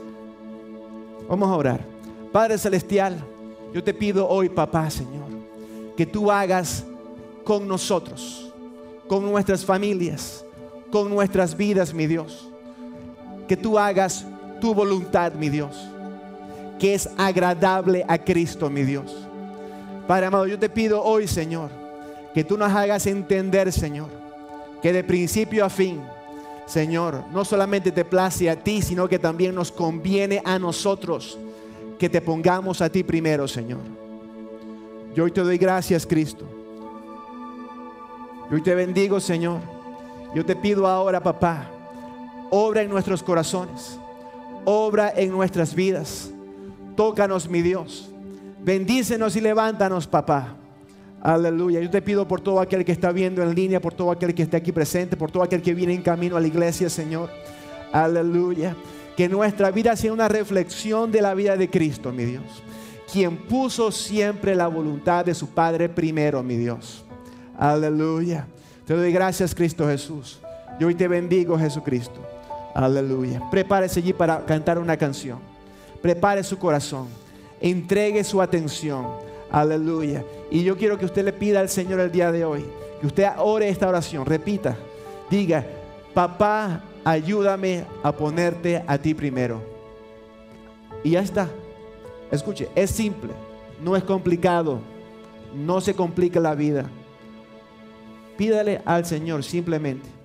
Vamos a orar. Padre Celestial, yo te pido hoy, papá, Señor, que tú hagas con nosotros, con nuestras familias, con nuestras vidas, mi Dios, que tú hagas tu voluntad, mi Dios, que es agradable a Cristo, mi Dios. Padre amado, yo te pido hoy, Señor, que tú nos hagas entender, Señor, que de principio a fin, Señor, no solamente te place a ti, sino que también nos conviene a nosotros que te pongamos a ti primero, Señor. Yo hoy te doy gracias, Cristo. Yo hoy te bendigo, Señor. Yo te pido ahora, papá, obra en nuestros corazones, obra en nuestras vidas. Tócanos, mi Dios. Bendícenos y levántanos, papá. Aleluya. Yo te pido por todo aquel que está viendo en línea, por todo aquel que está aquí presente, por todo aquel que viene en camino a la iglesia, Señor. Aleluya. Que nuestra vida sea una reflexión de la vida de Cristo, mi Dios, quien puso siempre la voluntad de su Padre primero, mi Dios. Aleluya. Te doy gracias, Cristo Jesús. Yo hoy te bendigo, Jesucristo. Aleluya. Prepárese allí para cantar una canción. Prepare su corazón. Entregue su atención. Aleluya. Y yo quiero que usted le pida al Señor el día de hoy, que usted ore esta oración. Repita. Diga: papá, ayúdame a ponerte a ti primero. Y ya está. Escuche, es simple, no es complicado, no se complica la vida. Pídale al Señor simplemente